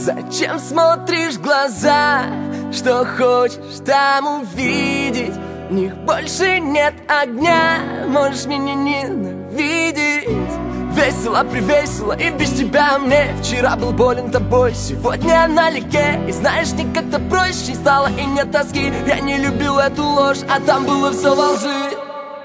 Зачем смотришь в глаза? Что хочешь там увидеть? В них больше нет огня. Можешь меня ненавидеть. Весело, привесело и без тебя мне. Вчера был болен тобой, сегодня налегке. И знаешь, мне как-то проще стало и нет тоски. Я не любил эту ложь, а там было все во лжи.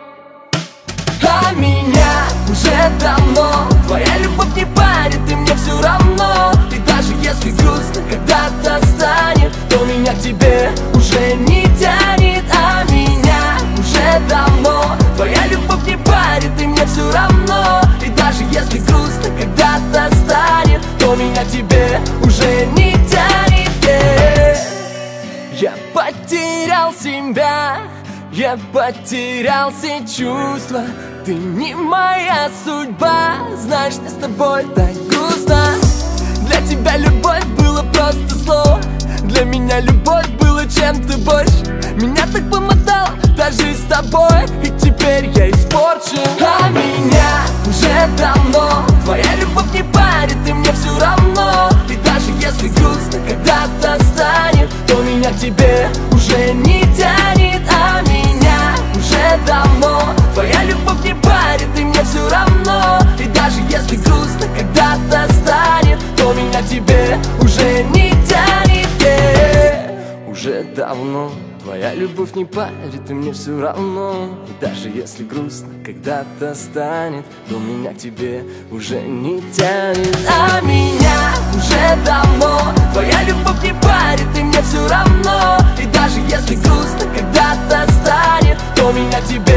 А меня уже давно твоя любовь не парит, и мне все равно. И даже если грустно когда-то станет, то меня к тебе уже не тянет. А меня уже давно твоя любовь не парит, и мне все равно. И даже если грустно когда-то станет, то меня к тебе уже не тянет. Я потерял себя, я потерял все чувства. Ты не моя судьба, знаешь, мне с тобой так грустно. Для тебя любовь было просто слово, для меня любовь было чем-то больше. Меня так помотала та жизнь с тобой, и теперь я испорчен. А меня уже давно твоя любовь не парит, и мне все равно. И даже если грустно когда-то станет, то меня к тебе уже не тянет. А меня уже давно твоя любовь не парит, и мне все равно. И даже если грустно когда-то станет, то меня к тебе уже не тянет. Уже давно твоя любовь не парит, и мне все равно. И даже если грустно когда-то станет, то меня к тебе уже не тянет. А меня уже давно твоя любовь не парит, и мне все равно. И даже если грустно когда-то станет, то меня к тебе